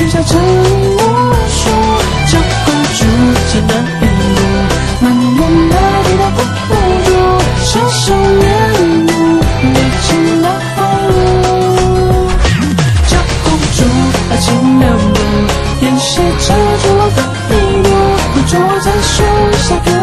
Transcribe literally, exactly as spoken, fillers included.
许下承诺说，小公主在那一幕，满眼泪滴到不不住，伸手面目，历经了海路。小公主爱情流露，沿袭着绝望的一路，坐在树下。